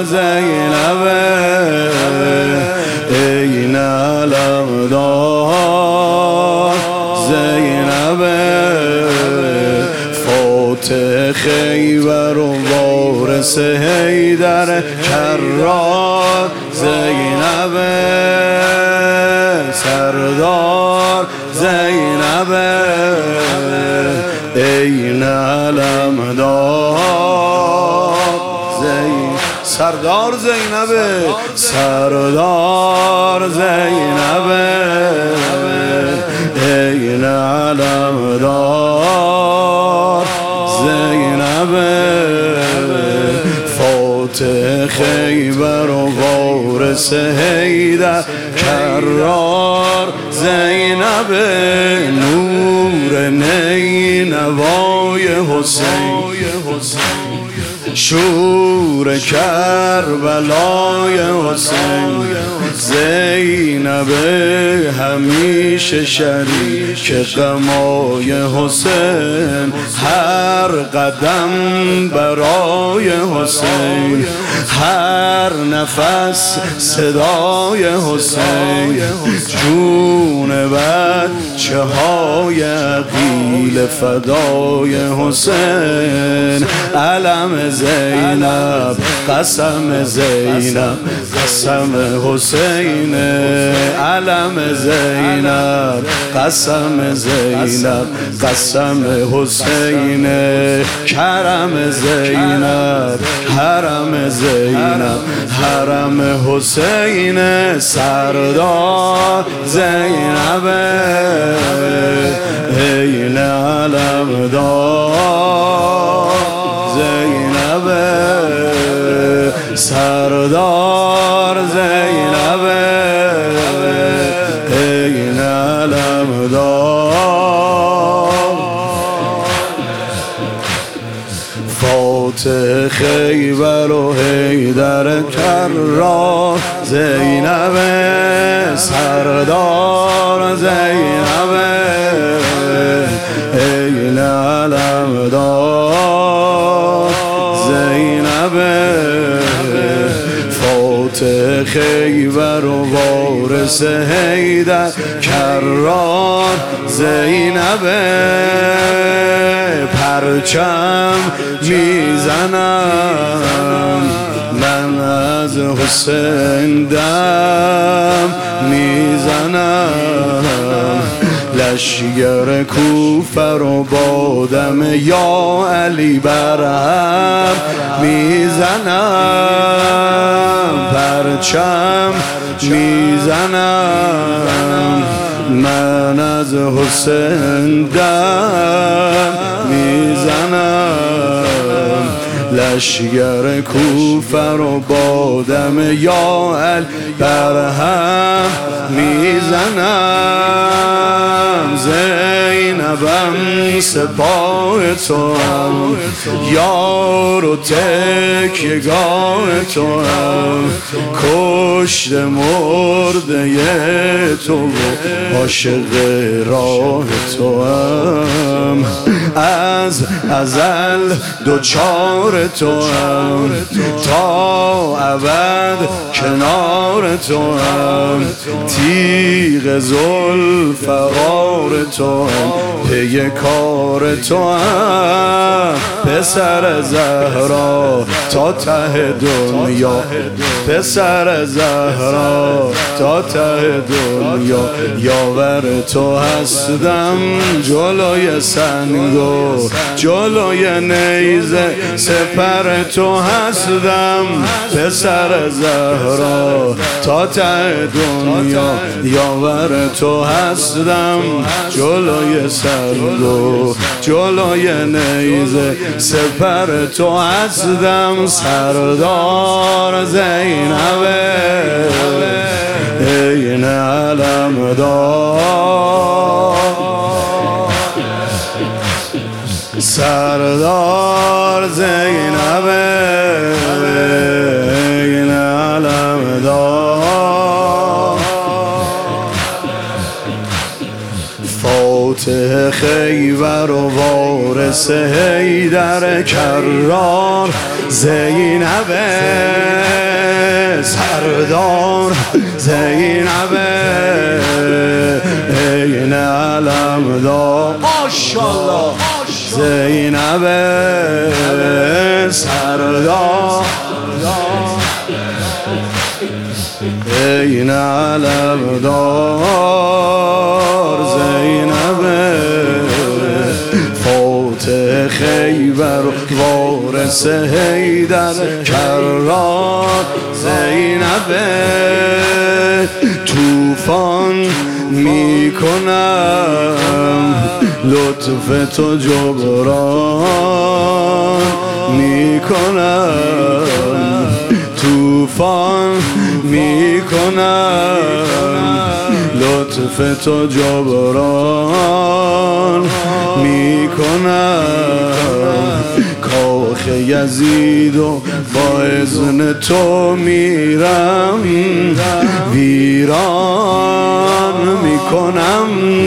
زینب این علمدار زینب فاتح خیبر و وارث حیدر کرار زینب سردار زینب این علمدار سردار زینب سردار زینب این علمدار زینب فاتح خیبر و وارث حیدر کرار زینب نور نینوای حسین شور کربلای حسین زینب همیشه شریک غمای حسین هر قدم برای حسین هر نفس صدای حسین جون بچه های عقیل فدای حسین علم زینب قسم زینب قسم حسین علم زینب قسم زینب قسم حسین کرم زینب حرم زینب حرم حسین سردار زینب این علمدار زینب سردار زینب این علمدار فاتح خیبر و حیدر کرار زینب سردار زینب این علمدار زینب فاتح خیبر و وارث حیدر کرار زینب پرچم میزنم من از حسین دم میزنم لشگر کوفه رو بادم یا علی برهم میزنم پرچم میزنم من از حسین دم میزنم لشگر کوفه رو بادم یا علی برهم میزنم زینبم سپاه تو هم یار و تکیگاه تو هم کشت مرده تو و عاشق راه تو هم از ازل دوچار تو هم تا ابد کنار تو هم تیغ ذوالفقار تو هم پی کار تو هم پسر زهرا تا ته دنیا پسر زهرا تا ته دنیا یاور تو هستم جلوی سنگو جلوی نیزه سپر تو هستم پسر زهرا تا ته دنیا یاور تو هستم جلوی سنگو جلوی نیزه سپر تو هستم سردار زینب این علمدار سردار زینب این علمدار فاتح خیبر و وارث حیدر کرار زینب سردار زینب این علمدار ماشاءالله زینب سردار این علمدار زینب فاتح خیبر وارث حیدر کرار زینب طوفان میکنم لطف تو جبران میکنم طوفان میکنم لطف تو جبران میکنم کاخ یزید و با اذن تو میرم ویران میکنم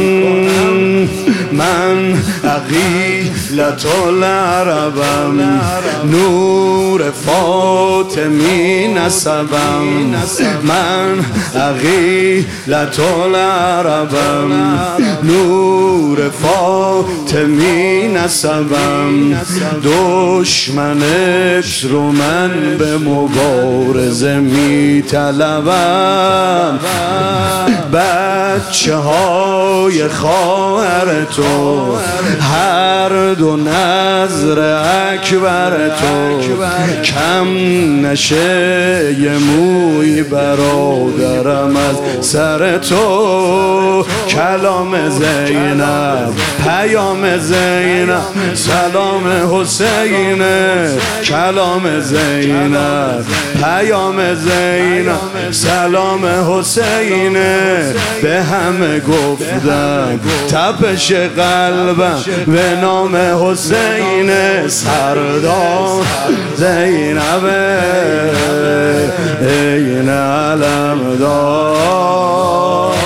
من عقیلة العربم نور فاطمی نسبم من عقیلة العربم نور فاطمی نسبم دشمنت رو من به مبارزه میطلبم بچه های خواهر تو هر دو نظر اکبر تو کم نشه یه موی برادرم از سر تو کلام زینب پیام زینب سلام حسین کلام زینب پیام زینب سلام حسین به همه گفتم تپش قلبم به نام حسین سردار زینب این علمدار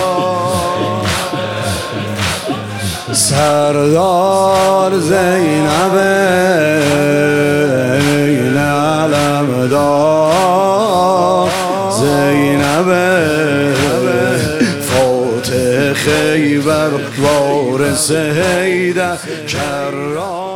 سردار زینب این علمدار زینب فاتح خیبر وارث حیدر کرار